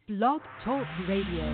Blog Talk Radio.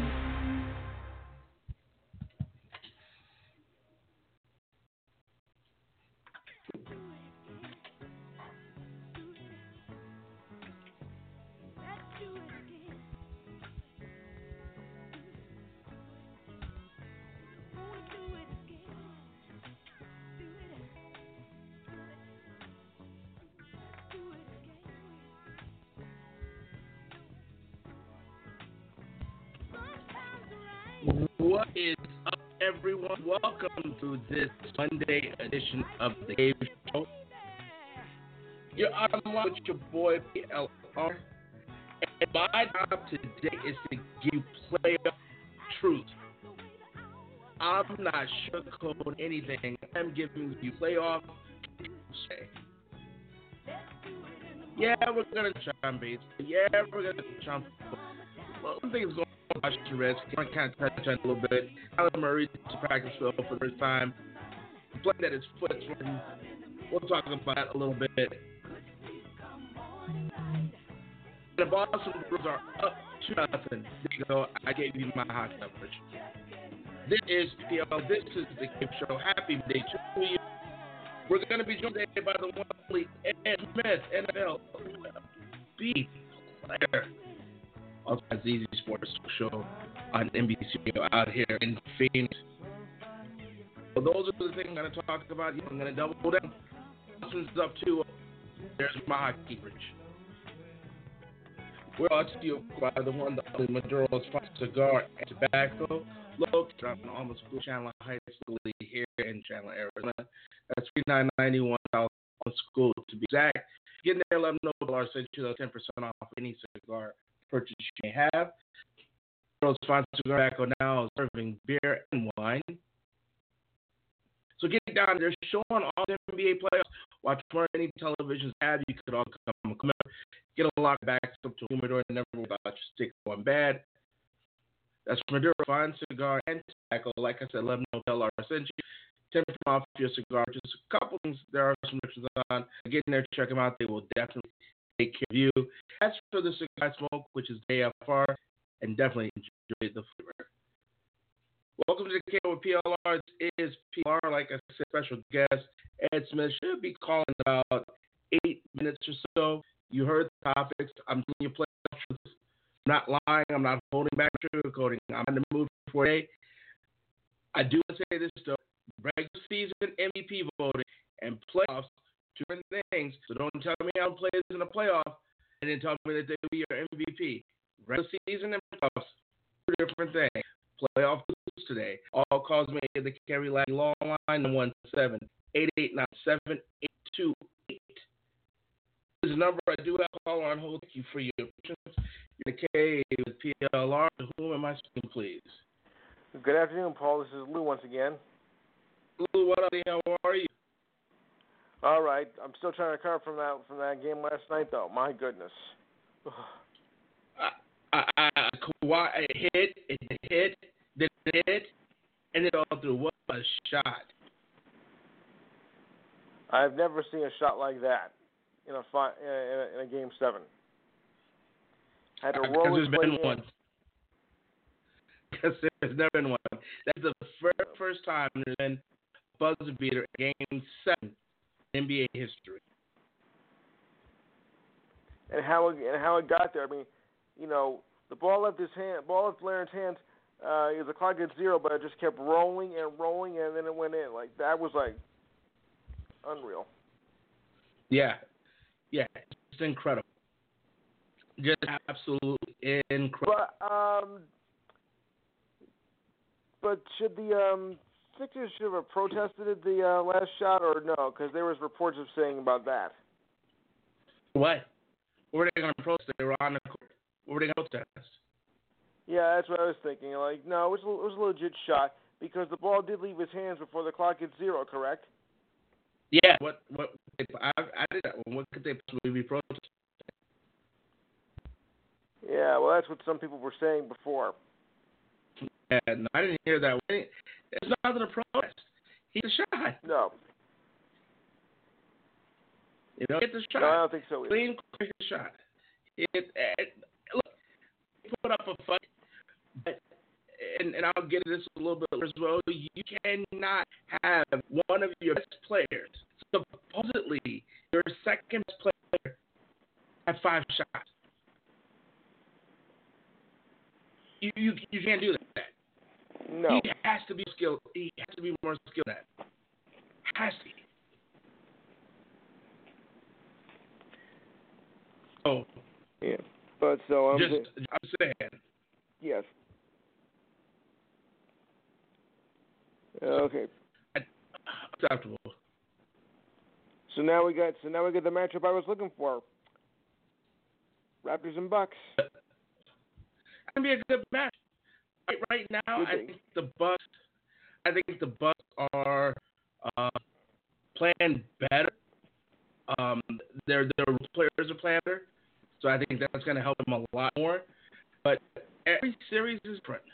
What is up, everyone? Welcome to this Monday edition of the Cave Show. You're on the line with your boy PLR, and my job today is to give you playoff truth. I'm not sugarcoating anything. I'm giving you playoff truth. Yeah, we're gonna try on base. Yeah, we're gonna try on football. Well, one thing is going on with Washington Redskins. I kind of touch on it a little bit. Kyler Murray to practice field for the first time. Playing at his foot. We'll talk about that a little bit. The Boston Bruins are up 2-0. There you go. I gave you my hot coverage. This is PL. This is the Game Show. Happy day to you. We're going to be joined today by the one and only Ed Smith, NFL B player. Also has the Easy Sports Show on NBC out here in Phoenix. So those are the things I'm going to talk about. I'm going to double down. Boston's up 2. There's my hockey bridge. We're brought to you by the one, the only Maduro's Fine Cigar and Tobacco, located on Alma School, Chandler Heights, here in Chandler, Arizona. That's $39.91 on school to be exact. Get in there, let them know $1 sent you 10% off any cigar purchase you may have. Maduro's Fine Cigar Tobacco now is serving beer and wine. So get down there, showing all the NBA playoffs. Watch more any televisions have. You could all come up, get a lot of backs up to Humidor and never worry about your stick going bad. That's Maduro Fine Cigar and Tobacco. Like I said, let them know $1 sent you 10% off your cigar. Just a couple things. There are some options on. Get in there, check them out. They will definitely take care of you. As for the cigar smoke, which is AFR, and definitely enjoy the flavor. Welcome to the K with PLR. It is PLR, like I said, special guest Ed Smith should be calling about 8 minutes or so. You heard the topics. I'm doing your playoff truths. I'm not lying. I'm not holding back sugarcoating. I'm in the mood for today. I do want to say this though: regular season MVP voting and playoffs, two different things. So don't tell me I'm players in the playoff and then tell me that they will be your MVP. Regular season and playoffs, two different things. Playoff today. All calls made at the Kerry Ladd Long Line 1-7-889-7828. This is the number I do have a caller on hold. Thank you for your patience. You're the K with PLR. Who am I speaking, please? Good afternoon, Paul. This is Lou once again. Lou, what up? How are you? All right. I'm still trying to recover from that game last night, though. My goodness. Kawhi hit, then hit, and it all through. What a shot! I've never seen a shot like that in a game 7. Had to roll there's been one. Because there's never been one. That's the first time there's been a buzzer beater in Game 7 in NBA history. And how it got there. I mean, you know, the ball left Laren's hands. The clock at 0, but it just kept rolling, and then it went in. Like that was like unreal. Yeah, it's incredible. Just absolutely incredible. But should the Sixers have protested at the last shot or no? Because there was reports of saying about that. What? What were they going to protest? They were on the court. What were they going to protest? Yeah, that's what I was thinking. Like, no, it was a legit shot because the ball did leave his hands before the clock hit 0, correct? Yeah. What? I did that one. What could they possibly be protesting? Yeah, well, that's what some people were saying before. Yeah, no, I didn't hear that. It's not a protest. He's a shot. No. You know, get the shot. No, I don't think so either. Clean, quick shot. Look, put up a fight, but and I'll get into this a little bit as well. You cannot have one of your best players, supposedly your second best player, have 5 shots. You can't do that. No. He has to be skilled. He has to be more skilled than that. Has to be. Oh. Yeah. But so I'm saying. Yes. Okay. Acceptable. So now we got the matchup I was looking for. Raptors and Bucks. It's gonna be a good match. Right now, I think the Bucks are playing better. Their players are playing better, so I think that's going to help them a lot more. But every series is different.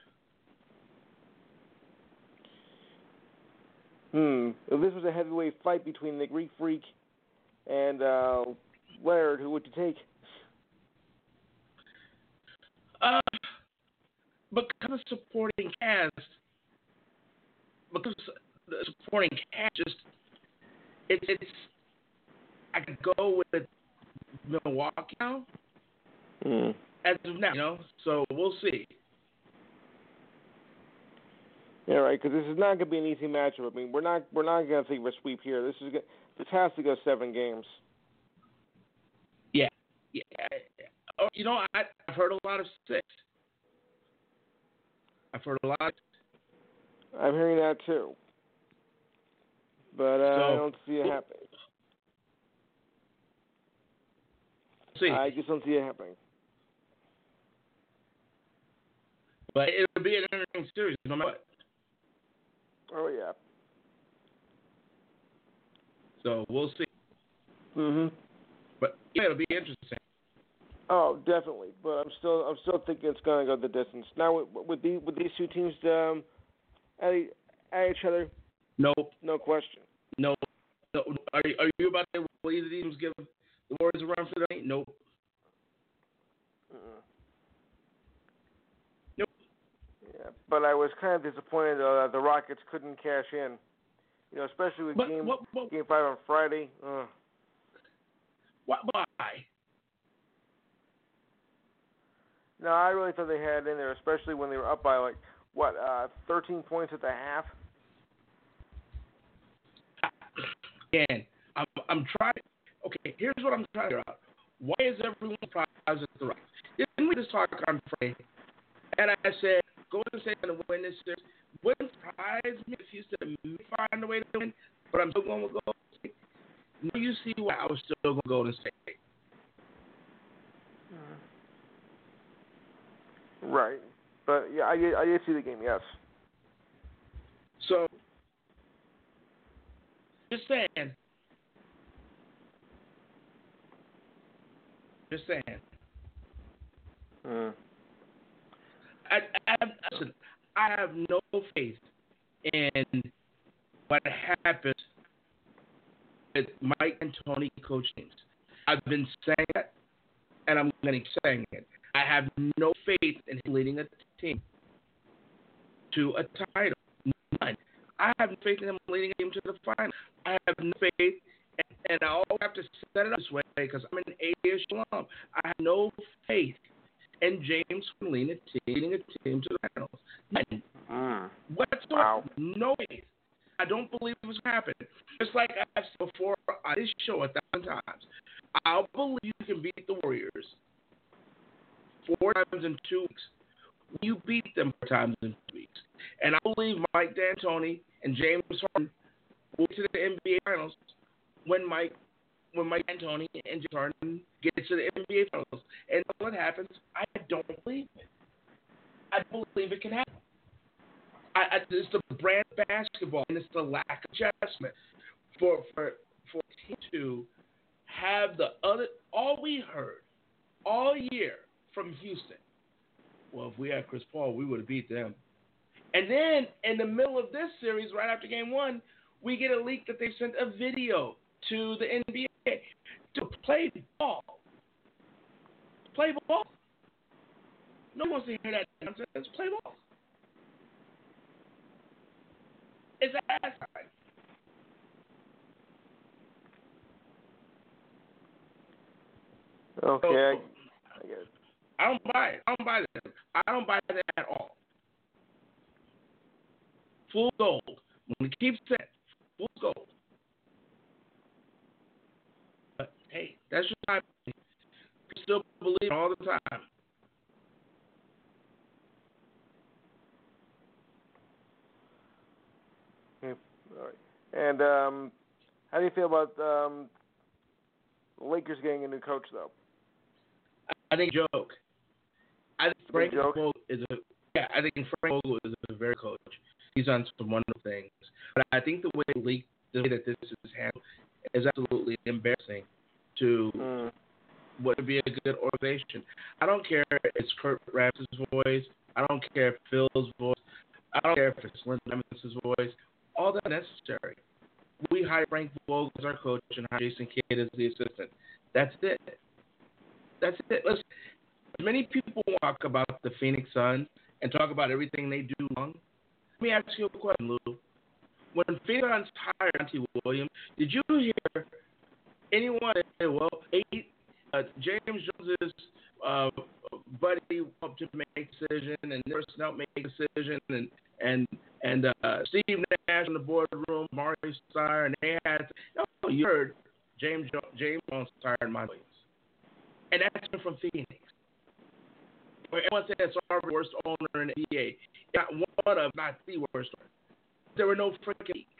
If this was a heavyweight fight between the Greek Freak and Laird, who would you take? Because of supporting cast, just it's I could go with Milwaukee now. As of now, so we'll see. Yeah, right. Because this is not going to be an easy matchup. I mean, we're not going to think of a sweep here. This has to go 7 games. Yeah. Oh, I've heard a lot of 6. I've heard a lot. I'm hearing that too, but I don't see it happening. See. I just don't see it happening. But it'll be an interesting series, no matter what. Oh yeah. So we'll see. But yeah, it'll be interesting. Oh, definitely. But I'm still thinking it's going to go the distance. Now with these two teams at each other. Nope. No question. No. Are you about to will either teams give the Warriors a run for the night? Nope. Nope. Yeah, but I was kind of disappointed that the Rockets couldn't cash in. Especially with Game 5 on Friday. Why? No, I really thought they had it in there, especially when they were up by 13 points at the half. Again, I'm trying. Okay, here's what I'm trying to figure out. Why is everyone surprised at the Rockets? Didn't we just talk on Friday? And I said, Golden State's going to win this series. Wouldn't surprise me if Houston may find a way to win, but I'm still going with Golden State. Now you see why I was still going with Golden State. Right. But, yeah, I did see the game, yes. So, just saying. Listen, I have no faith in what happens with Mike and Tony coach teams. I've been saying that, and I'm going to keep saying it. I have no faith in leading a team to a title. None. I have no faith in him leading a team to the final. I have no faith, and I always have to set it up this way because I'm an A-ish alum. I have no faith in James leading a team to the finals. None. Whatsoever. Wow. No faith. I don't believe it was going to happen. Just like I've said before on this show 1,000 times, I'll believe you can beat the Warriors 4 times in 2 weeks. You beat them 4 times in 2 weeks. And I believe Mike D'Antoni and James Harden will get to the NBA Finals when Mike D'Antoni and James Harden get to the NBA Finals. And what happens? I don't believe it. I believe it can happen. It's the brand of basketball, and it's the lack of adjustment for team to have all we heard all year from Houston. Well, if we had Chris Paul, we would have beat them. And then in the middle of this series, right after Game 1, we get a leak that they sent a video to the NBA to play ball. No one wants to hear that nonsense. Play ball. It's ass time. Okay, So, I get it. I don't buy it. I don't buy that. I don't buy that at all. Full gold. When it keeps set, full gold. But hey, that's just my opinion. I still believe all the time. Yeah. All right. And how do you feel about the Lakers getting a new coach, though? I think joke. I think Frank joke? Vogel is a I think Frank Vogel is a very coach. He's done some wonderful things, but I think the way that this is handled is absolutely embarrassing to what would be a good organization. I don't care if it's Kurt Rapp's voice. I don't care if Phil's voice. I don't care if it's Lynn Lemons' voice. All that's necessary. We hire Frank Vogel as our coach and hire Jason Kidd as the assistant. That's it. That's it. Listen, many people talk about the Phoenix Suns and talk about everything they do wrong. Let me ask you a question, Lou. When Phoenix Suns hired Monty Williams, did you hear anyone say, well, James Jones's buddy helped him make a decision, and Nurse Snell made a decision, and Steve Nash in the boardroom, Mario Steyer, and they had no, you heard James Jones hired Monty Williams, and that's from Phoenix. Everyone said it's our worst owner in the NBA. Not one of, not the worst owner. There were no freaking leagues.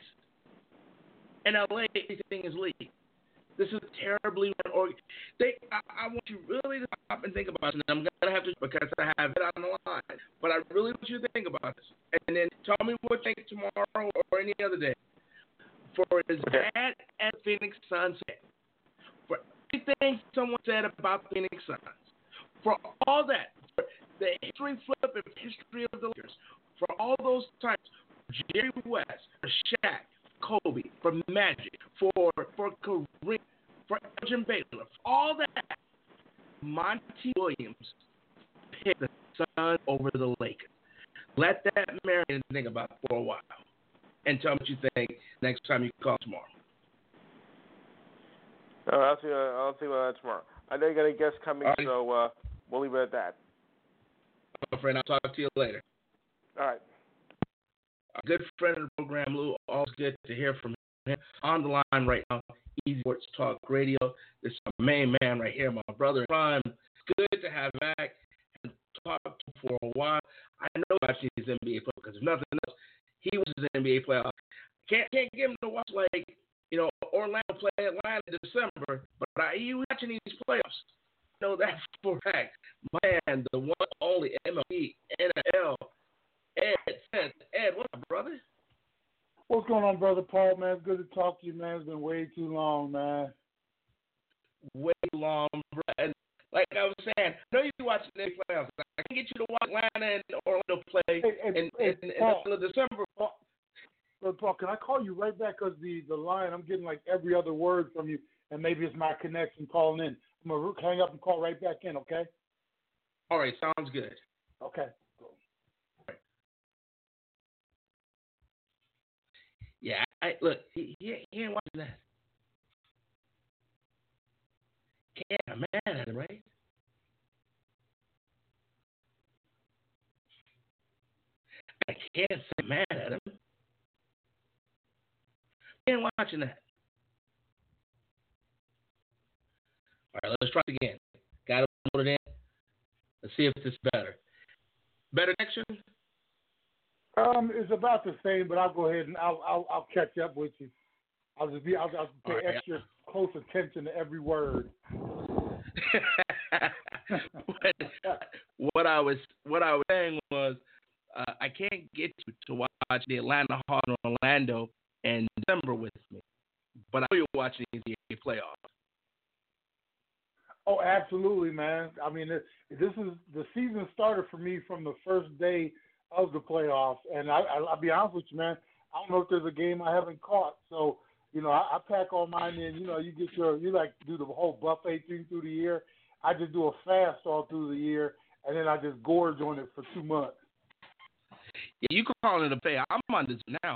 In LA, everything is league. This is terribly run organization. I want you really to stop and think about it. And I'm going to have to, because I have it on the line. But I really want you to think about this. And then tell me what you think tomorrow or any other day. For as bad as Phoenix Suns said, for everything someone said about Phoenix Suns, for all that, for the history flip and history of the Lakers, for all those times, Jerry West, for Shaq, Kobe, for Magic, for Kareem, for Elgin Baylor, for all that, Monty Williams picked the Suns over the Lakers. Let that marinate and think about it for a while. And tell me what you think next time you call tomorrow. I'll see about that tomorrow. I know you got a guest coming, right. So we'll leave it at that. My friend, I'll talk to you later. All right. A good friend of the program, Lou. Always good to hear from him. On the line right now, Easy Sports Talk Radio. This is my main man right here, my brother in crime. Good to have back and talk to him for a while. I know watching these NBA players because if nothing else, he was an NBA playoff. Can't get him to watch Orlando play Atlanta in December, but he watching these playoffs. I know that for a fact. Man, the one only MLB, NFL, Ed, what's up, brother? What's going on, Brother Paul, man? It's good to talk to you, man. It's been way too long, man. Way too long, bro. And like I was saying, I know you watching the playoffs. I can get you to watch Atlanta and Orlando play in December. Brother Paul, can I call you right back? Because the line, I'm getting like every other word from you, and maybe it's my connection calling in. I'm going to hang up and call right back in, okay? All right, sounds good. Okay. Yeah, look, he ain't watching that. I'm mad at him, right? I can't say mad at him. He ain't watching that. All right, let's try it again. Got to put it in. Let's see if this is better. Better connection? It's about the same, but I'll go ahead and I'll catch up with you. I'll pay extra close attention to every word. What I was saying was I can't get you to watch the Atlanta Hawks in Orlando in December with me, but I know you're watching the NBA playoffs. Oh, absolutely, man. I mean, this is the season started for me from the first day of the playoffs, and I'll be honest with you, man. I don't know if there's a game I haven't caught. So, I pack all mine in. You like do the whole buffet thing through the year. I just do a fast all through the year, and then I just gorge on it for 2 months. Yeah, you calling it a fade. I'm on this now.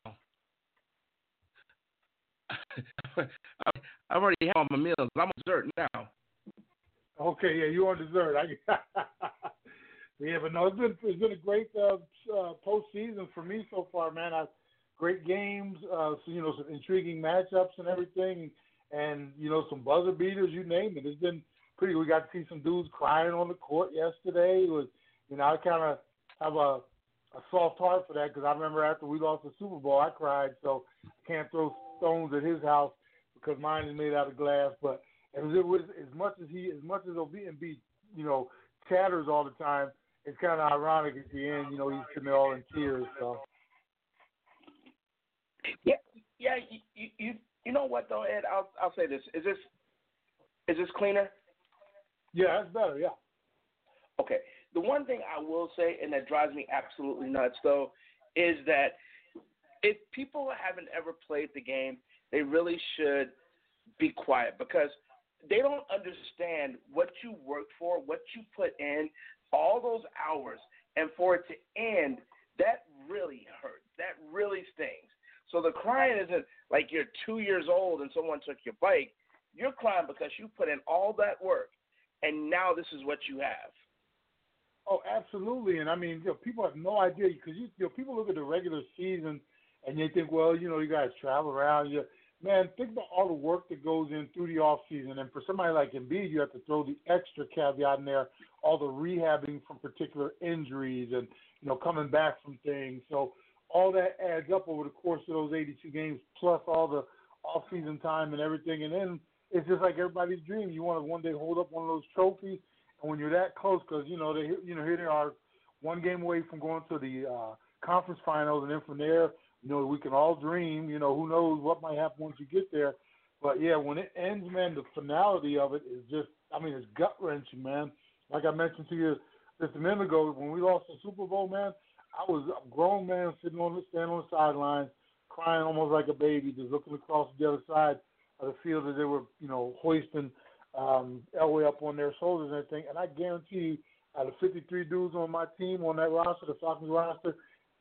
I've already had all my meals. I'm on dessert now. Okay, yeah, you on dessert. Yeah, but no, it's been a great postseason for me so far, man. Great games, so, some intriguing matchups and everything, and some buzzer beaters, you name it. It's been pretty. We got to see some dudes crying on the court yesterday. It was, I kind of have a soft heart for that because I remember after we lost the Super Bowl, I cried. So I can't throw stones at his house because mine is made out of glass. But it was as much as Embiid, chatters all the time. It's kind of ironic at the end, he's sitting there all in tears. So. Yeah. You know what though, Ed? I'll say this. Is this cleaner? Yeah, that's better. Yeah. Okay. The one thing I will say, and that drives me absolutely nuts, though, is that if people haven't ever played the game, they really should be quiet because they don't understand what you worked for, what you put in, all those hours, and for it to end, that really hurts. That really stings. So the crying isn't like you're 2 years old and someone took your bike. You're crying because you put in all that work, and now this is what you have. Oh, absolutely. And, I mean, people have no idea because, people look at the regular season and they think, well, you guys travel around. Man, think about all the work that goes in through the off season. And for somebody like Embiid, you have to throw the extra caveat in there, all the rehabbing from particular injuries and, coming back from things. So all that adds up over the course of those 82 games, plus all the off-season time and everything. And then it's just like everybody's dream. You want to one day hold up one of those trophies. And when you're that close, because, here they are 1 game away from going to the conference finals. And then from there, we can all dream, who knows what might happen once you get there. But, yeah, when it ends, man, the finality of it is just, it's gut-wrenching, man. Like I mentioned to you just a minute ago, when we lost the Super Bowl, man, I was a grown man standing on the sidelines, crying almost like a baby, just looking across the other side of the field as they were, hoisting Elway up on their shoulders and everything. And I guarantee you, out of 53 dudes on my team, on that roster, the Falcons roster,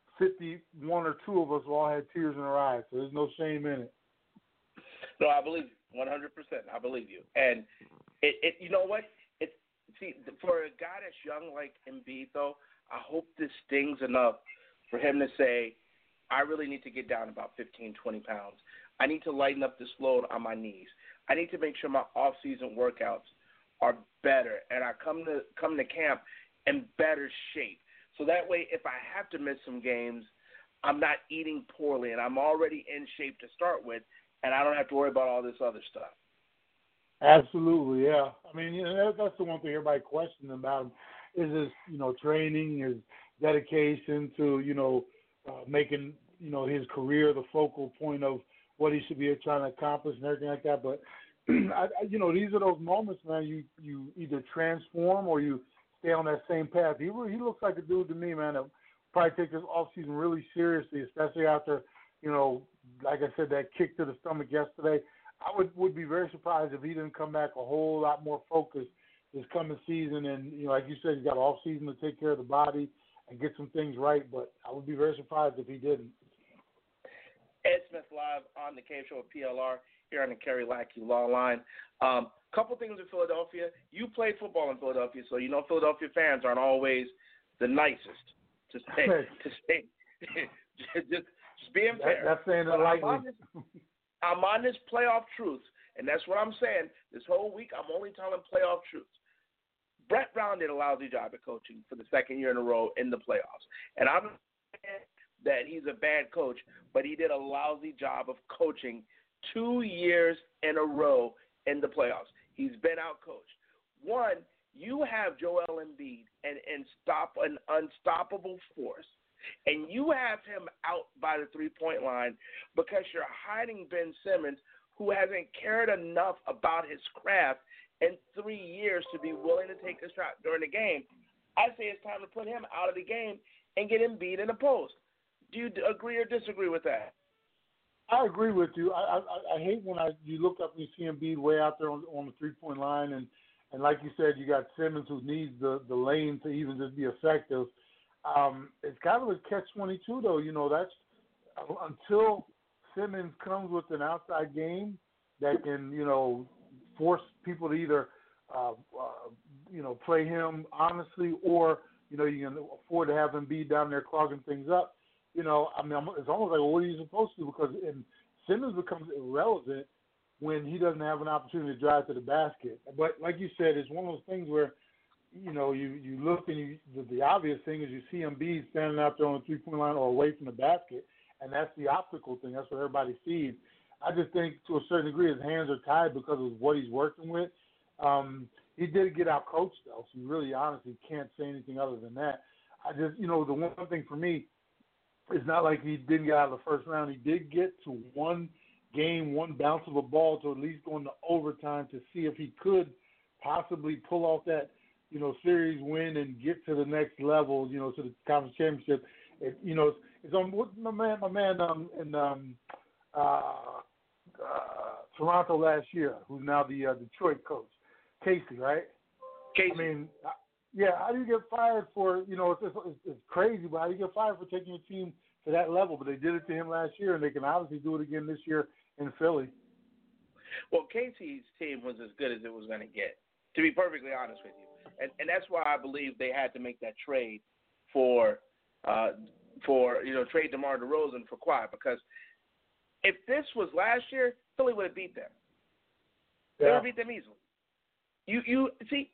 51 or 2 of us all had tears in our eyes. So there's no shame in it. No, I believe you, 100%. I believe you. And it you know what? See, for a guy that's young like Embiid, though, I hope this stings enough for him to say, I really need to get down about 15, 20 pounds. I need to lighten up this load on my knees. I need to make sure my off-season workouts are better, and I come to camp in better shape. So that way, if I have to miss some games, I'm not eating poorly, and I'm already in shape to start with, and I don't have to worry about all this other stuff. Absolutely, yeah. That's the one thing everybody questions about him is his, training, his dedication to, making, his career the focal point of what he should be trying to accomplish and everything like that. But, these are those moments, man, you either transform or you stay on that same path. He looks like a dude to me, man, that probably take this offseason really seriously, especially after, like I said, that kick to the stomach yesterday. I would be very surprised if he didn't come back a whole lot more focused this coming season. And, like you said, he's got off season to take care of the body and get some things right. But I would be very surprised if he didn't. Ed Smith live on the Cave Show with PLR here on the Kerry Lackey Law Line. Couple things in Philadelphia. You played football in Philadelphia, so Philadelphia fans aren't always the nicest to say. just being fair. That's saying it lightly. I'm on this playoff truth, and that's what I'm saying. This whole week, I'm only telling playoff truths. Brett Brown did a lousy job at coaching for the second year in a row in the playoffs. And I'm not saying that he's a bad coach, but he did a lousy job of coaching 2 years in a row in the playoffs. He's been out-coached. One, you have Joel Embiid, an unstoppable force, and you have him out by the three-point line because you're hiding Ben Simmons, who hasn't cared enough about his craft in 3 years to be willing to take a shot during the game. I say it's time to put him out of the game and get Embiid in the post. Do you agree or disagree with that? I agree with you. I hate when you look up and you see Embiid way out there on the three-point line, and And like you said, you got Simmons who needs the lane to even just be effective. It's kind of a catch-22 though. That's until Simmons comes with an outside game that can force people to either play him honestly, or you can afford to have him be down there clogging things up. It's almost like, well, what are you supposed to do? Because Simmons becomes irrelevant when he doesn't have an opportunity to drive to the basket. But like you said, it's one of those things where you look and the obvious thing is you see Embiid standing out there on the three-point line or away from the basket, and that's the optical thing. That's what everybody sees. I just think to a certain degree his hands are tied because of what he's working with. He did get out coached though, so you really honestly can't say anything other than that. I just, the one thing for me, it's not like he didn't get out of the first round. He did get to one game, one bounce of a ball to at least go into overtime to see if he could possibly pull off that, series win and get to the next level, to the conference championship. It's on my man in Toronto last year, who's now the Detroit coach, Casey, right? Casey. I mean, yeah, how do you get fired for, it's crazy, but how do you get fired for taking your team to that level? But they did it to him last year, and they can obviously do it again this year in Philly. Well, Casey's team was as good as it was going to get, to be perfectly honest with you. And that's why I believe they had to make that trade for trade DeMar DeRozan for Kawhi, because if this was last year, Philly would have beat them. They would have beat them easily. You see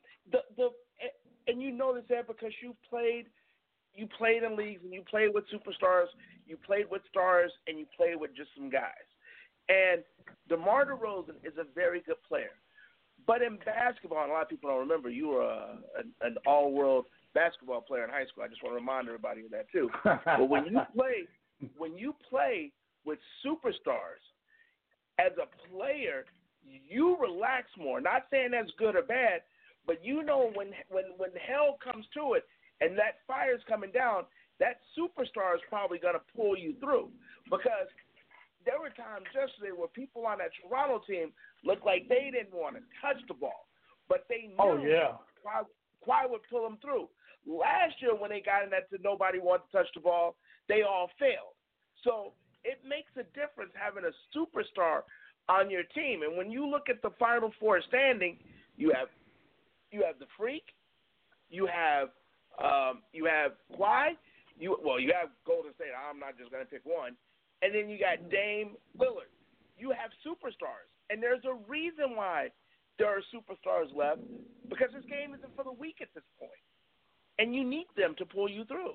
and you notice that because you played in leagues and you played with superstars, you played with stars, and you played with just some guys. And DeMar DeRozan is a very good player. But in basketball, and a lot of people don't remember, you were an all-world basketball player in high school. I just want to remind everybody of that too. But when you play with superstars, as a player, you relax more. Not saying that's good or bad, but when hell comes to it and that fire's coming down, that superstar is probably going to pull you through. Because there were times yesterday where people on that Toronto team looked like they didn't want to touch the ball, but they knew Kawhi would pull them through. Last year when they got in that nobody wanted to touch the ball, they all failed. So it makes a difference having a superstar on your team. And when you look at the Final Four standing, you have the Freak, you have Kawhi, you have Golden State. I'm not just going to pick one. And then you got Dame Lillard. You have superstars. And there's a reason why there are superstars left, because this game isn't for the weak at this point. And you need them to pull you through.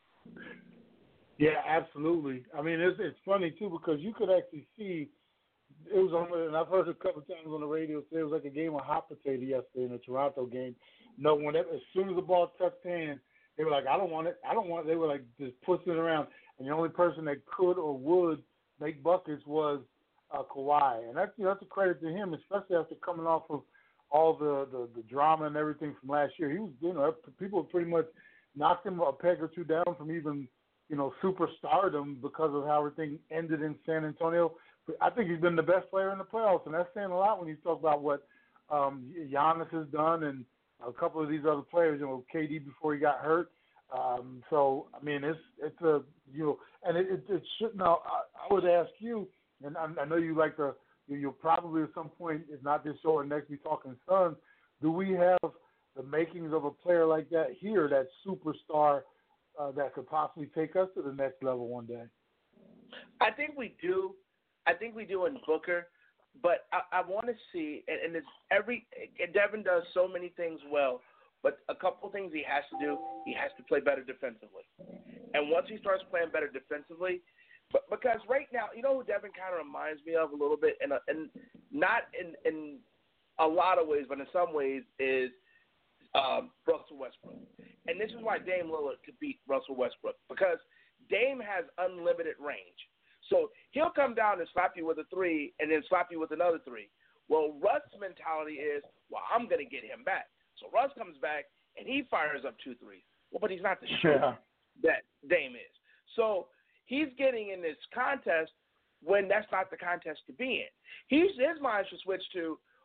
Yeah, absolutely. I mean, it's funny, too, because you could actually see it was on, and I've heard it a couple of times on the radio say it was like a game of hot potato yesterday in the Toronto game. As soon as the ball touched hands, they were like, I don't want it. They were like just pushing it around. And the only person that could or would make buckets was Kawhi. And that's a credit to him, especially after coming off of all the drama and everything from last year. He was, people pretty much knocked him a peg or two down from even, superstardom because of how everything ended in San Antonio. But I think he's been the best player in the playoffs, and that's saying a lot when you talk about what Giannis has done and a couple of these other players, KD before he got hurt. So, I mean, it's a, and it should, now, I would ask you, and I know you like you'll probably at some point, if not this show or next, be talking Suns. Do we have the makings of a player like that here, that superstar that could possibly take us to the next level one day? I think we do. I think we do in Booker, but I want to see, and Devin does so many things well, but a couple things he has to do. He has to play better defensively. And once he starts playing better defensively, because right now, who Devin kind of reminds me of a little bit, and not in a lot of ways, but in some ways, is Russell Westbrook. And this is why Dame Lillard could beat Russell Westbrook, because Dame has unlimited range. So he'll come down and slap you with a three and then slap you with another three. Well, Russ's mentality is, I'm going to get him back. So Russ comes back and he fires up 2 threes. Well, but he's not the shooter that Dame is. So he's getting in this contest when that's not the contest to be in. His mind should switch to,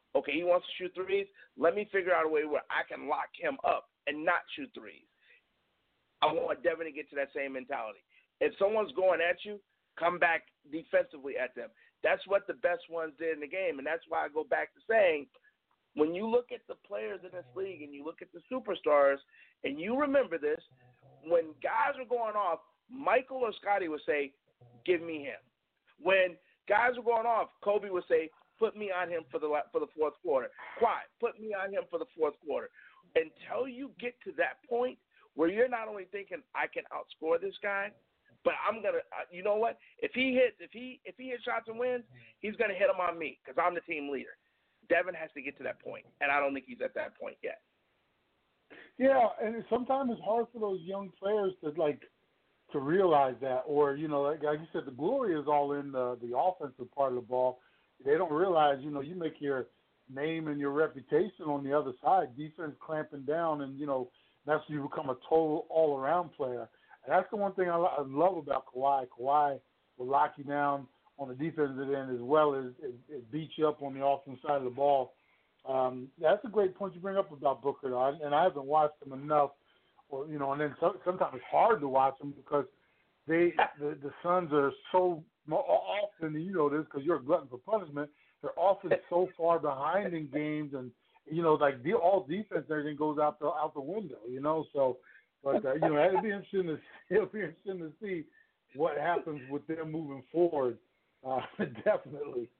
Okay, he wants to shoot threes. Let me figure out a way where I can lock him up and not shoot threes. I want Devin to get to that same mentality. If someone's going at you, come back defensively at them. That's what the best ones did in the game, and that's why I go back to saying, when you look at the players in this league and you look at the superstars, and you remember this, when guys are going off, Michael or Scotty would say, give me him. When guys are going off, Kobe would say, put me on him for the fourth quarter. Quiet, put me on him for the fourth quarter. Until you get to that point where you're not only thinking, I can outscore this guy, but I'm gonna, you know what? If he hits shots and wins, he's gonna hit them on me because I'm the team leader. Devin has to get to that point, and I don't think he's at that point yet. Yeah, and sometimes it's hard for those young players to realize that, or like you said, the glory is all in the offensive part of the ball. They don't realize, you make your name and your reputation on the other side, defense clamping down, and that's when you become a total all-around player. And that's the one thing I love about Kawhi. Kawhi will lock you down on the defensive end as well as beat you up on the offensive side of the ball. That's a great point you bring up about Booker, though. And I haven't watched him enough, and then sometimes it's hard to watch them because the Suns are so often, and you know this because you're a glutton for punishment, they're often so far behind in games, and all defense and everything goes out the window, so. But it'll be interesting to see what happens with them moving forward. Definitely.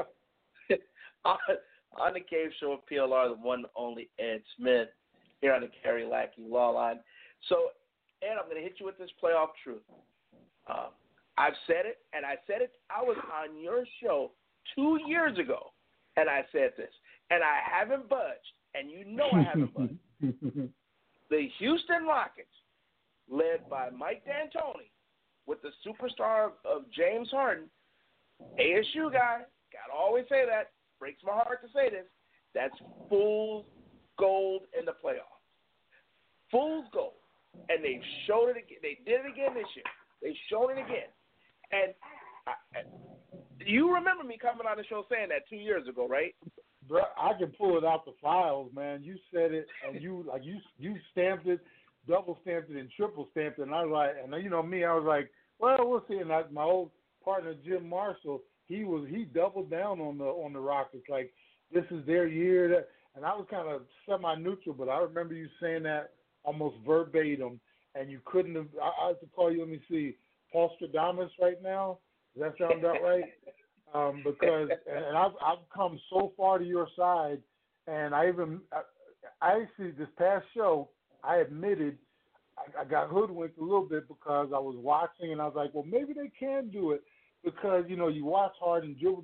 On the Cave Show of PLR, the one and only Ed Smith here on the Kerry Lackey Law Line. So, Ed, I'm going to hit you with this playoff truth. I've said it, and I said it. I was on your show 2 years ago, and I said this, and I haven't budged, and I haven't budged. The Houston Rockets, led by Mike D'Antoni, with the superstar of James Harden, ASU guy, got to always say that, breaks my heart to say this, that's fool's gold in the playoffs. Fool's gold. And they've showed it again. They did it again this year. They showed it again. And you remember me coming on the show saying that 2 years ago, right? Bro, I can pull it out the files, man. You said it, and you stamped it, double stamped it, and triple stamped it. And I was like, and me, I was like, well, we'll see. And my old partner Jim Marshall, he doubled down on the Rockets, like this is their year. And I was kind of semi-neutral, but I remember you saying that almost verbatim, and you couldn't have. I have to call you. Let me see, Paul Stradamus right now. Does that sound about right? Because and I've come so far to your side, and I actually this past show I admitted I got hoodwinked a little bit because I was watching and I was like, well, maybe they can do it because you watch Harden dribble,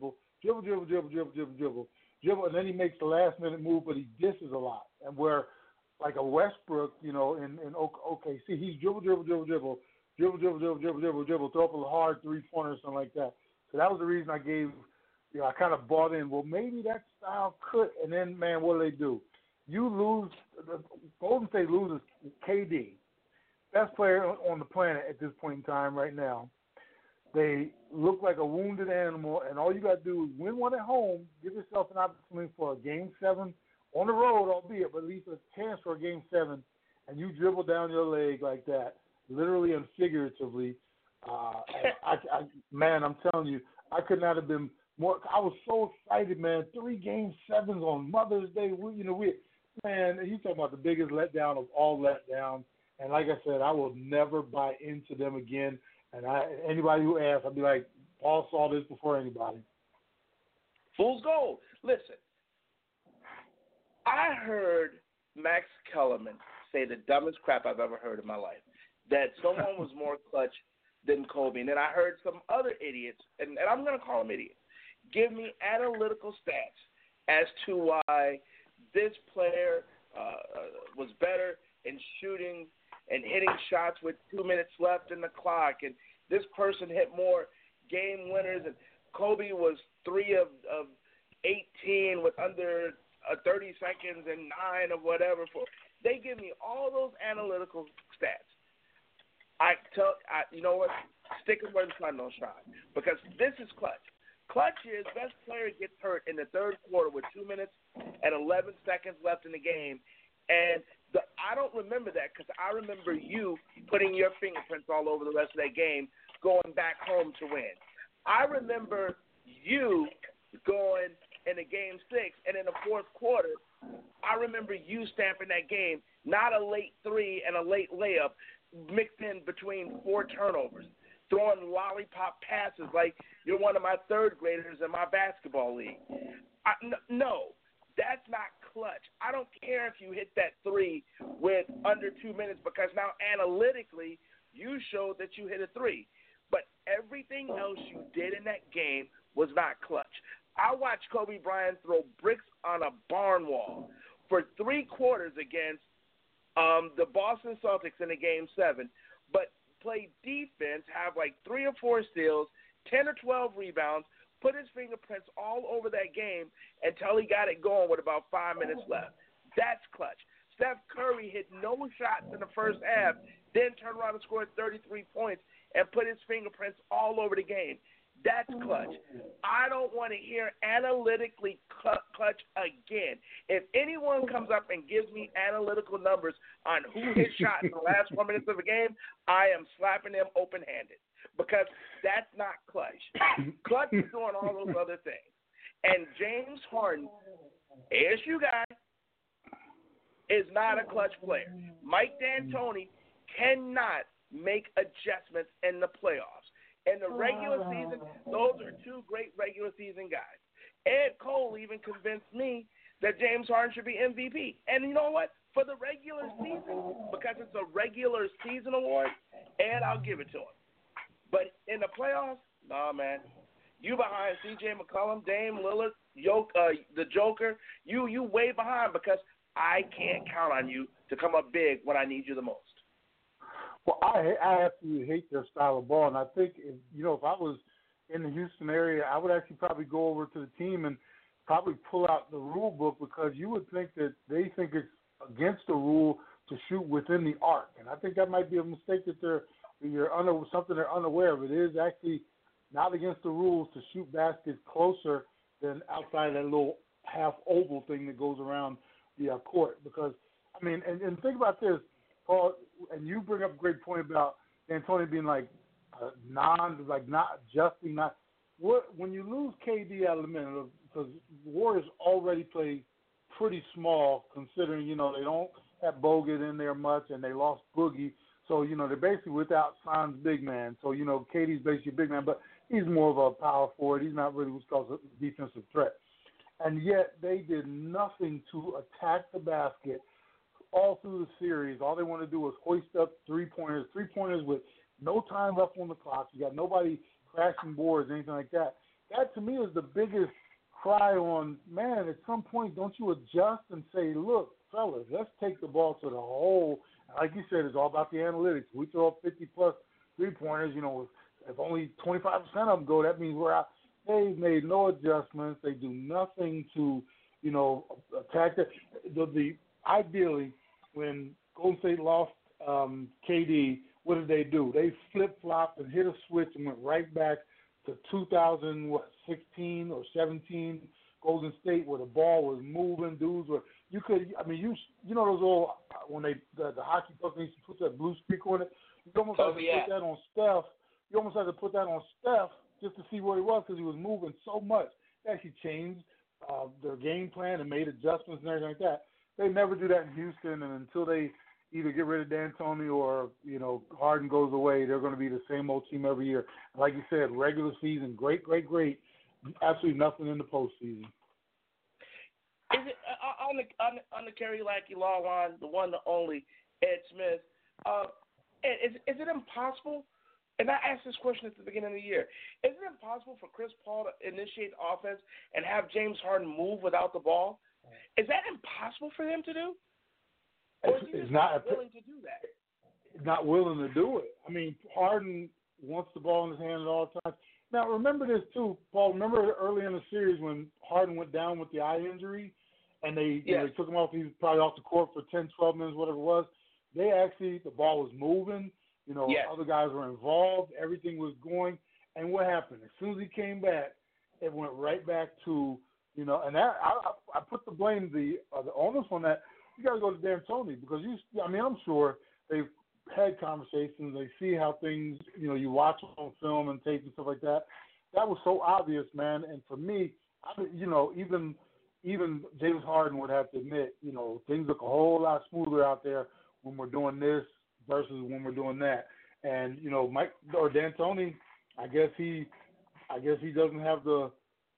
and then he makes the last minute move, but he disses a lot, and where like a Westbrook, in OKC, he's dribble, throw up a hard 3-pointer or something like that. So that was the reason I gave, I kind of bought in, well, maybe that style could. And then, man, what do? You lose, Golden State loses KD, best player on the planet at this point in time right now. They look like a wounded animal, and all you got to do is win one at home, give yourself an opportunity for a Game 7 on the road, albeit, but at least a chance for a Game 7, and you dribble down your leg like that, literally and figuratively. Man, I'm telling you, I could not have been more. I was so excited, man. 3 Game 7s on Mother's Day. Man, you talking about the biggest letdown of all letdowns. And like I said, I will never buy into them again. And anybody who asks, I'll be like, Paul saw this before anybody. Fool's gold. Listen, I heard Max Kellerman say the dumbest crap I've ever heard in my life, that someone was more clutch than Kobe. And then I heard some other idiots, and I'm going to call them idiots, give me analytical stats as to why this player was better in shooting and hitting shots with 2 minutes left in the clock, and this person hit more game winners, and Kobe was 3 of 18 with under 30 seconds and 9 of whatever. They give me all those analytical stats. You know what? Stick them where the sun don't shine, because this is clutch. Clutch is best player gets hurt in the third quarter with 2 minutes and 11 seconds left in the game. And I don't remember that because I remember you putting your fingerprints all over the rest of that game, going back home to win. I remember you going in a game 6, and in the fourth quarter, I remember you stamping that game, not a late 3 and a late layup mixed in between 4 turnovers, throwing lollipop passes like you're one of my third graders in my basketball league. No, that's not clutch. I don't care if you hit that 3 with under 2 minutes because now analytically you showed that you hit a 3. But everything else you did in that game was not clutch. I watched Kobe Bryant throw bricks on a barn wall for 3 quarters against the Boston Celtics in a Game 7, but play defense, have like 3 or 4 steals, 10 or 12 rebounds, put his fingerprints all over that game until he got it going with about 5 minutes left. That's clutch. Steph Curry hit no shots in the first half, then turned around and scored 33 points and put his fingerprints all over the game. That's clutch. I don't want to hear analytically clutch again. If anyone comes up and gives me analytical numbers on who hit shots in the last 4 minutes of a game, I am slapping them open-handed because that's not clutch. Clutch is doing all those other things. And James Harden, ASU guy, is not a clutch player. Mike D'Antoni cannot make adjustments in the playoffs. In the regular season, those are 2 great regular season guys. Ed Cole even convinced me that James Harden should be MVP. And you know what? For the regular season, because it's a regular season award, Ed, I'll give it to him. But in the playoffs, nah, man. You behind C.J. McCollum, Dame Lillard, the Joker, you way behind because I can't count on you to come up big when I need you the most. Well, I absolutely hate their style of ball, and I think if I was in the Houston area, I would actually probably go over to the team and probably pull out the rule book because you would think that they think it's against the rule to shoot within the arc, and I think that might be a mistake that something they're unaware of. It is actually not against the rules to shoot baskets closer than outside that little half oval thing that goes around the court. Because I mean, and think about this. Paul, and you bring up a great point about D'Antoni being like not adjusting. When you lose KD out of the minute, because the Warriors already play pretty small, considering they don't have Bogut in there much, and they lost Boogie, so they're basically without Son's big man. So KD's basically a big man, but he's more of a power forward. He's not really what's called a defensive threat, and yet they did nothing to attack the basket. All through the series, all they want to do is hoist up three-pointers with no time left on the clock. You got nobody crashing boards, anything like that. That, to me, is the biggest cry on, man, at some point, don't you adjust and say, look, fellas, let's take the ball to the hole. Like you said, it's all about the analytics. We throw up 50-plus three-pointers, if only 25% of them go, that means we're out. They've made no adjustments. They do nothing to, attack it. Ideally, when Golden State lost KD, what did they do? They flip-flopped and hit a switch and went right back to 2016 or 17 Golden State where the ball was moving. Dudes were those old when the hockey puck used to put that blue streak on it. You almost had to put that on Steph. You almost had to put that on Steph just to see where he was because he was moving so much. They actually changed their game plan and made adjustments and everything like that. They never do that in Houston, and until they either get rid of D'Antoni or, Harden goes away, they're going to be the same old team every year. Like you said, regular season, great, absolutely nothing in the postseason. Is it on the Kerry Lackey law line, the one, the only, Ed Smith, is it impossible, and I asked this question at the beginning of the year, is it impossible for Chris Paul to initiate offense and have James Harden move without the ball? Is that impossible for them to do? Or is he just not willing to do that? Not willing to do it. I mean, Harden wants the ball in his hand at all times. Now, remember this, too, Paul. Remember early in the series when Harden went down with the eye injury and they took him off. He was probably off the court for 10, 12 minutes, whatever it was. The ball was moving. Other guys were involved. Everything was going. And what happened? As soon as he came back, it went right back to, and that I put the blame, the onus on that. You got to go to D'Antoni because I'm sure they've had conversations. They see how things, you watch on film and tape and stuff like that. That was so obvious, man. And for me, even James Harden would have to admit, things look a whole lot smoother out there when we're doing this versus when we're doing that. And Mike or D'Antoni, I guess he doesn't have the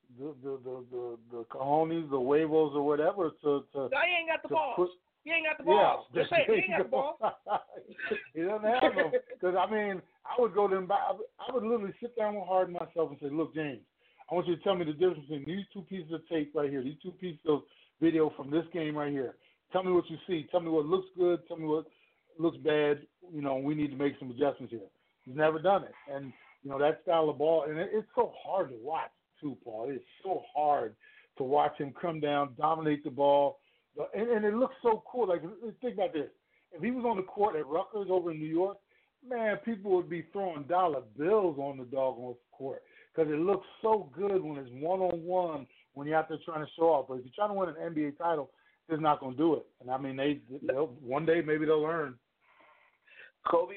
cojones, the huevos, or whatever to. No, he ain't got the balls. He ain't got the balls. Yeah, just say he ain't got the balls. He doesn't have them. Because I would go to him. I would literally sit down with Harden myself and say, "Look, James, I want you to tell me the difference between these two pieces of tape right here, these two pieces of video from this game right here. Tell me what you see. Tell me what looks good. Tell me what looks bad. We need to make some adjustments here." He's never done it, and that style of ball, and it's so hard to watch too, Paul. It's so hard to watch him come down, dominate the ball, and it looks so cool. Like, think about this: if he was on the court at Rutgers over in New York, man, people would be throwing dollar bills on the doggone court because it looks so good when it's one-on-one when you're out there trying to show off. But if you're trying to win an NBA title, they're not going to do it. And they'll one day maybe they'll learn. Kobe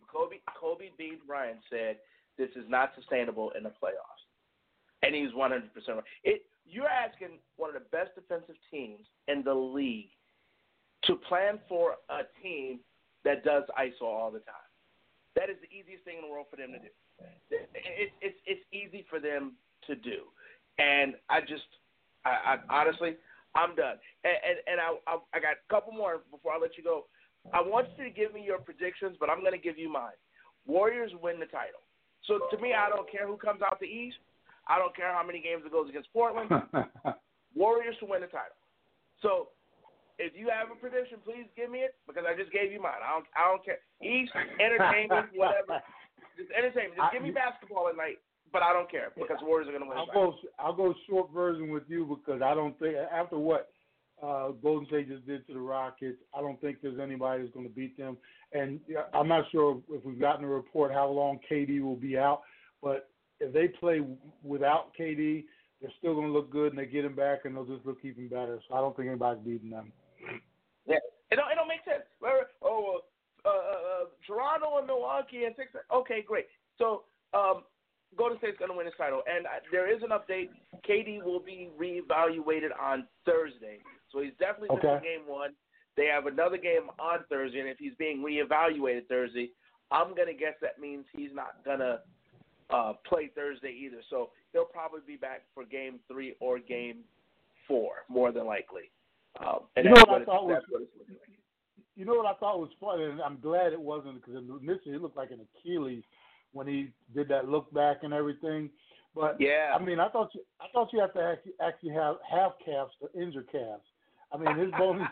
B. Bryant said this is not sustainable in the playoffs, and he's 100% right. You're asking one of the best defensive teams in the league to plan for a team that does ISO all the time. That is the easiest thing in the world for them to do. It's easy for them to do, and I honestly, I'm done. And I got a couple more before I let you go. I want you to give me your predictions, but I'm going to give you mine. Warriors win the title. So to me, I don't care who comes out the East. I don't care how many games it goes against Portland. Warriors to win the title. So if you have a prediction, please give me it because I just gave you mine. I don't care. East, entertainment, whatever. Just entertainment. Just give me basketball at night, but I don't care because the Warriors are going to win the title. I'll go short version with you because I don't think after what Golden State just did to the Rockets, I don't think there's anybody that's going to beat them. And I'm not sure if we've gotten a report how long KD will be out, but if they play without KD, they're still going to look good, and they get him back, and they'll just look even better. So I don't think anybody's beating them. Yeah, it don't make sense. Toronto and Milwaukee and Sixers. Okay, great. So Golden State's going to win this title, and there is an update. KD will be reevaluated on Thursday, so he's definitely missing game one. They have another game on Thursday, and if he's being reevaluated Thursday, I'm going to guess that means he's not going to play Thursday either. So he'll probably be back for game 3 or game 4, more than likely. And you know what I thought was funny, and I'm glad it wasn't because initially it looked like an Achilles when he did that look back and everything. But yeah, I thought you have to actually have calves to injure calves. His bony.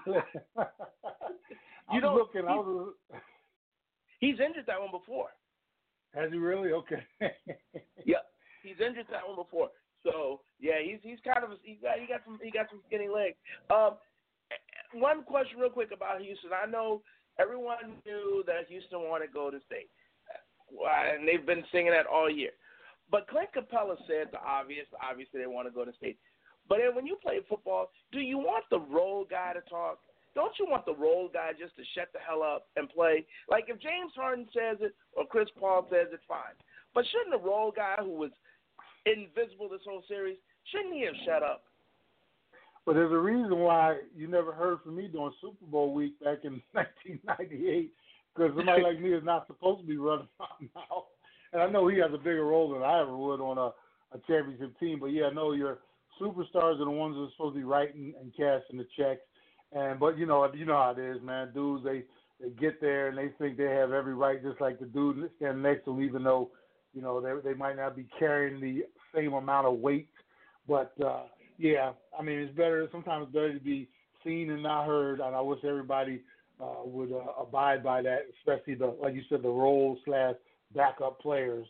He's injured that one before. Has he really? Okay. Yeah, he's injured that one before. So yeah, he's kind of he got some skinny legs. One question real quick about Houston. I know everyone knew that Houston wanted to go to state, and they've been singing that all year. But Clint Capella said the obvious. Obviously, they want to go to state. But then when you play football, do you want the role guy to talk? Don't you want the role guy just to shut the hell up and play? Like if James Harden says it or Chris Paul says it, fine. But shouldn't the role guy who was invisible this whole series, shouldn't he have shut up? But there's a reason why you never heard from me during Super Bowl week back in 1998 because somebody like me is not supposed to be running my mouth. And I know he has a bigger role than I ever would on a championship team. But, yeah, I know your superstars are the ones that are supposed to be writing and cashing the checks. But you know how it is, man. Dudes, they get there and they think they have every right, just like the dude standing next to them, even though they might not be carrying the same amount of weight. But yeah, it's better. Sometimes it's better to be seen and not heard. And I wish everybody would abide by that, especially like you said, the role/backup players.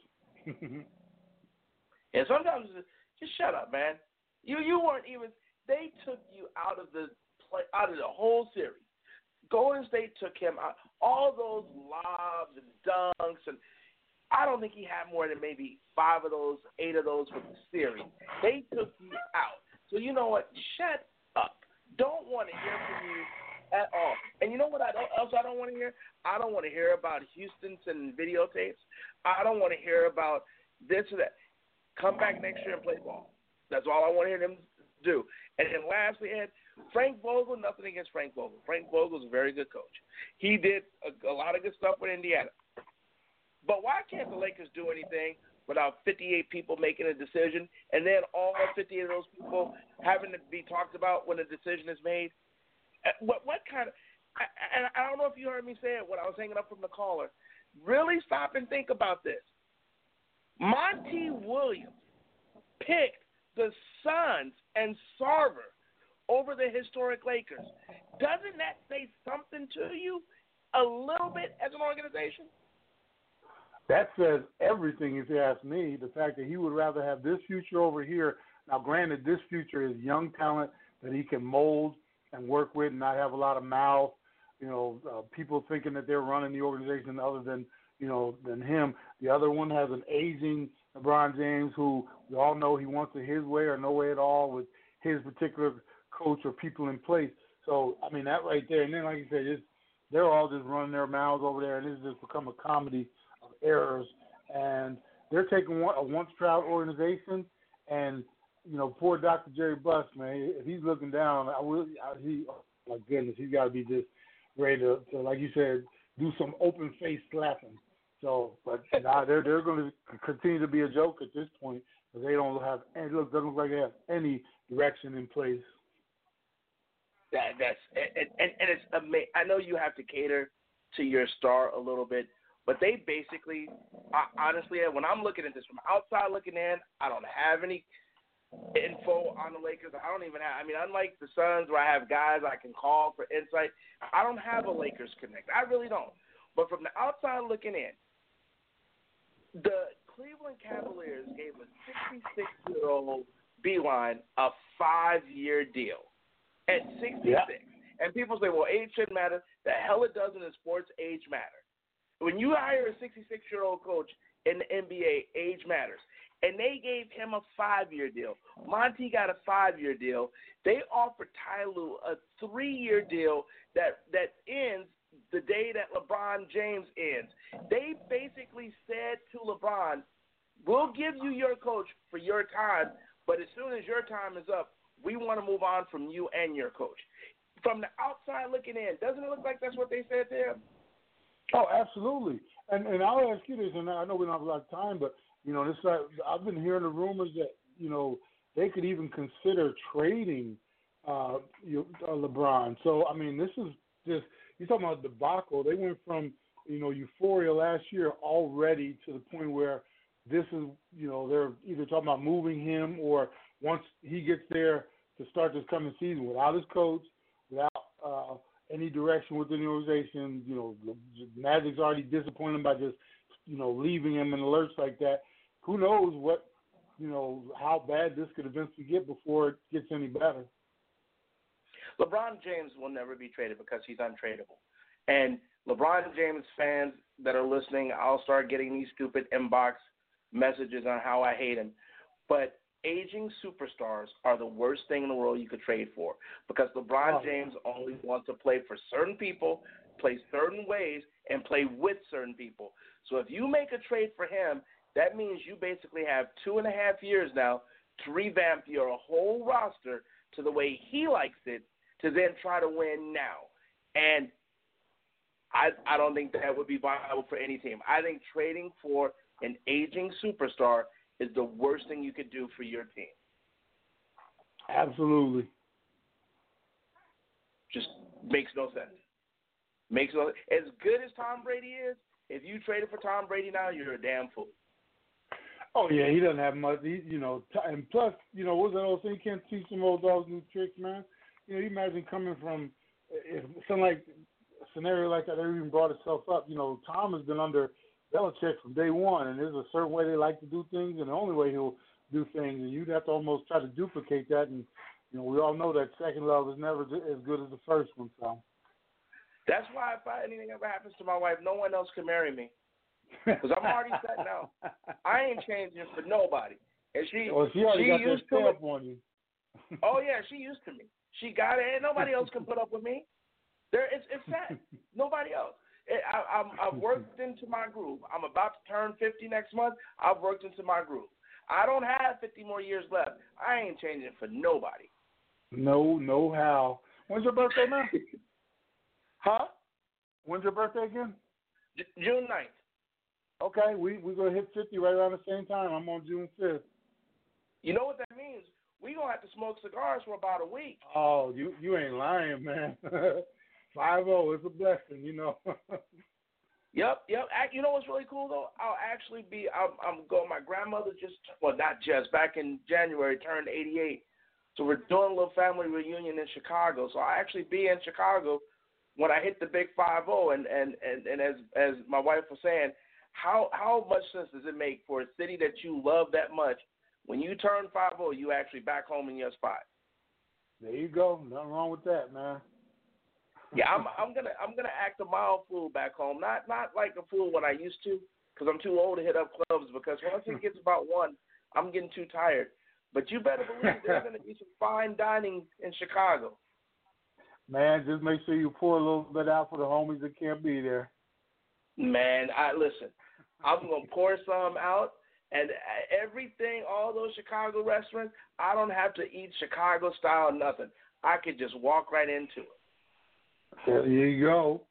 And sometimes just shut up, man. You weren't even. They took you out of the whole series. Golden State took him out. All those lobs and dunks, and I don't think he had more than maybe 5 of those, 8 of those for the series. They took you out. So you know what? Shut up. Don't want to hear from you at all. And you know what else I don't want to hear? I don't want to hear about Houston sending videotapes. I don't want to hear about this or that. Come back next year and play ball. That's all I want to hear them do. And then lastly, Ed, Frank Vogel, nothing against Frank Vogel. Frank Vogel's a very good coach. He did a lot of good stuff with Indiana. But why can't the Lakers do anything without 58 people making a decision and then all 58 of those people having to be talked about when a decision is made? What kind of – and I don't know if you heard me say it when I was hanging up from the caller. Really stop and think about this. Monty Williams picked the Suns and Sarver over the historic Lakers. Doesn't that say something to you a little bit as an organization? That says everything, if you ask me. The fact that he would rather have this future over here. Now, granted, this future is young talent that he can mold and work with and not have a lot of mouth, people thinking that they're running the organization other than him. The other one has an aging LeBron James who we all know he wants it his way or no way at all with his particular coach or people in place. So, I mean, that right there. And then, like you said, they're all just running their mouths over there, and it's just become a comedy of errors. And they're taking a once-proud organization, and, poor Dr. Jerry Buss, man, if he's looking down, oh my goodness, he's got to be just ready to, like you said, do some open-face slapping. So, but they're going to continue to be a joke at this point because they don't have any, doesn't look like they have any direction in place. That's it's amazing. I know you have to cater to your star a little bit, but they basically, honestly, when I'm looking at this from outside looking in, I don't have any info on the Lakers. I don't even have. I mean, unlike the Suns where I have guys I can call for insight, I don't have a Lakers connect. I really don't. But from the outside looking in, the Cleveland Cavaliers gave a 66-year-old Beeline a 5-year deal at 66. Yeah. And people say, well, age shouldn't matter. The hell it doesn't in sports, age matters. When you hire a 66-year-old coach in the NBA, age matters. And they gave him a 5-year deal. Monty got a 5-year deal. They offered Ty Lue a 3-year deal that ends the day that LeBron James ends. They basically said to LeBron, we'll give you your coach for your time, but as soon as your time is up, we want to move on from you and your coach. From the outside looking in, doesn't it look like that's what they said to him? Oh, absolutely. And I'll ask you this, and I know we don't have a lot of time, but, I've been hearing the rumors that, they could even consider trading LeBron. So, I mean, this is just – you're talking about debacle. They went from, euphoria last year already to the point where this is, they're either talking about moving him or once he gets there to start this coming season without his coach, without any direction within the organization. Magic's already disappointed him by just, leaving him in the lurch like that. Who knows what, how bad this could eventually get before it gets any better. LeBron James will never be traded because he's untradeable. And LeBron James fans that are listening, I'll start getting these stupid inbox messages on how I hate him. But aging superstars are the worst thing in the world you could trade for because LeBron James only wants to play for certain people, play certain ways, and play with certain people. So if you make a trade for him, that means you basically have 2.5 years now to revamp your whole roster to the way he likes it to then try to win now. And I don't think that would be viable for any team. I think trading for an aging superstar is the worst thing you could do for your team. Absolutely. Just makes no sense. As good as Tom Brady is, if you traded for Tom Brady now, you're a damn fool. Oh, yeah, he doesn't have much. And plus, what's that old saying? You can't teach some old dogs new tricks, man. You imagine coming from something like a scenario like that that even brought itself up. Tom has been under Belichick from day one, and there's a certain way they like to do things, and the only way he'll do things, and you'd have to almost try to duplicate that. And we all know that second love is never as good as the first one. So that's why if anything ever happens to my wife, no one else can marry me. Because I'm already setting out. I ain't changing for nobody. And she already got that stamp on you. Oh, yeah, she used to me. She got it, and nobody else can put up with me. It's sad. Nobody else. I've worked into my groove. I'm about to turn 50 next month. I've worked into my groove. I don't have 50 more years left. I ain't changing for nobody. No how. When's your birthday, man? Huh? When's your birthday again? June 9th. Okay, we're going to hit 50 right around the same time. I'm on June 5th. You know what that means? We're going to have to smoke cigars for about a week. Oh, you ain't lying, man. 5-0, it's a blessing, you know. Yep. You know what's really cool, though? I'm going, my grandmother back in January, turned 88. So we're doing a little family reunion in Chicago. So I'll actually be in Chicago when I hit the big 5-0. And as my wife was saying, how much sense does it make for a city that you love that much, when you turn 5-0, you actually back home in your spot? There you go. Nothing wrong with that, man. Yeah, I'm gonna act a mild fool back home. Not like a fool when I used to, because I'm too old to hit up clubs. Because once it gets about 1, I'm getting too tired. But you better believe there's gonna be some fine dining in Chicago. Man, just make sure you pour a little bit out for the homies that can't be there. Man, listen. I'm gonna pour some out, and everything, all those Chicago restaurants, I don't have to eat Chicago style nothing. I could just walk right into it. There you go.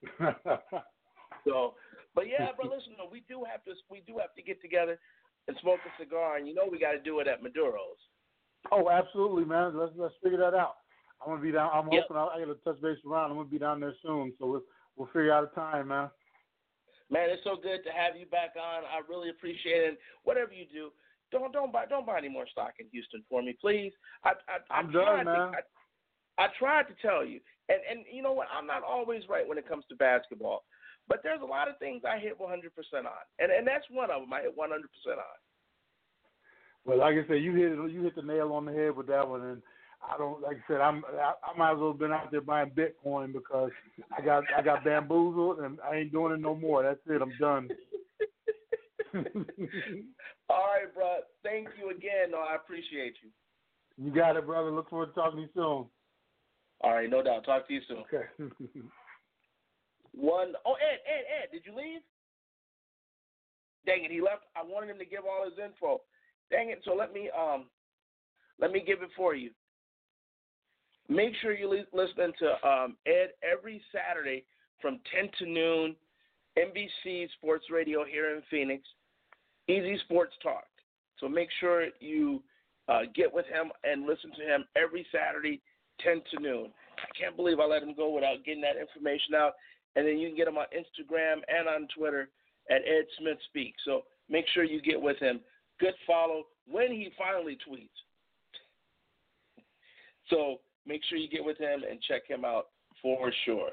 So, but yeah, but listen, we do have to get together and smoke a cigar, and we got to do it at Maduro's. Oh, absolutely, man. Let's figure that out. I'm gonna be down. I'm Yep. hoping I get a touch base around. I'm gonna be down there soon, so we'll figure out a time, man. Man, it's so good to have you back on. I really appreciate it. And whatever you do, don't buy any more stock in Houston for me, please. I'm done, man. I tried to tell you, and you know what? I'm not always right when it comes to basketball, but there's a lot of things I hit 100% on, and that's one of them I hit 100% on. Well, like I said, you hit the nail on the head with that one, and I might as well have been out there buying Bitcoin because I got bamboozled and I ain't doing it no more. That's it. I'm done. All right, bro. Thank you again. No, I appreciate you. You got it, brother. Look forward to talking to you soon. All right, no doubt. Talk to you soon. Okay. Ed, did you leave? Dang it, he left. I wanted him to give all his info. Dang it. So let me give it for you. Make sure you listening to Ed every Saturday from 10 to noon, NBC Sports Radio here in Phoenix, Easy Sports Talk. So make sure you get with him and listen to him every Saturday, 10 to noon. I can't believe I let him go without getting that information out. And then you can get him on Instagram and on Twitter at Ed Smith Speaks. So make sure you get with him. Good follow when he finally tweets. So make sure you get with him and check him out for sure.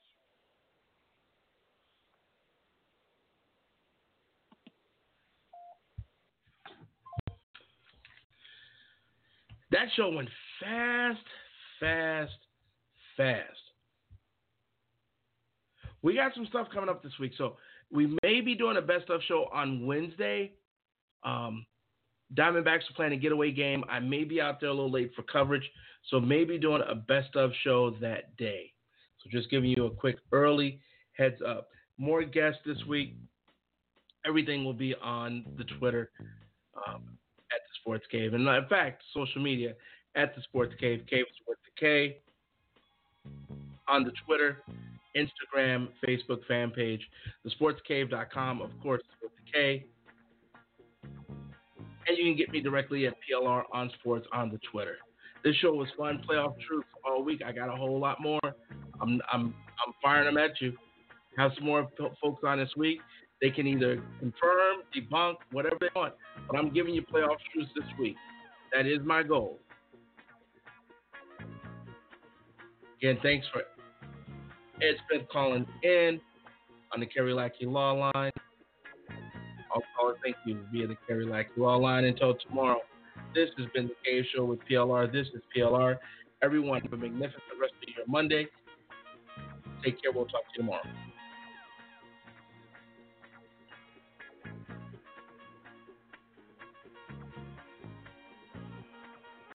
That show went fast. We got some stuff coming up this week, so we may be doing a best of show on Wednesday. Diamondbacks are playing a getaway game. I may be out there a little late for coverage, so maybe doing a best of show that day. So just giving you a quick early heads up. More guests this week. Everything will be on the Twitter at the Sports Cave, and in fact, social media at the Sports Cave. Cave is with the K. On the Twitter, Instagram, Facebook fan page, thesportscave.com, of course, with the K. And you can get me directly at PLR on Sports on the Twitter. This show was fun. Playoff truths all week. I got a whole lot more. I'm firing them at you. Have some more folks on this week. They can either confirm, debunk, whatever they want. But I'm giving you playoff truths this week. That is my goal. Again, thanks for Ed Smith calling in on the Kerry Lackey Law Line. I'll call it thank you via the Kerry Lackey Law Line. Until tomorrow, this has been the Cave Show with PLR. This is PLR. Everyone have a magnificent rest of your Monday. Take care. We'll talk to you tomorrow.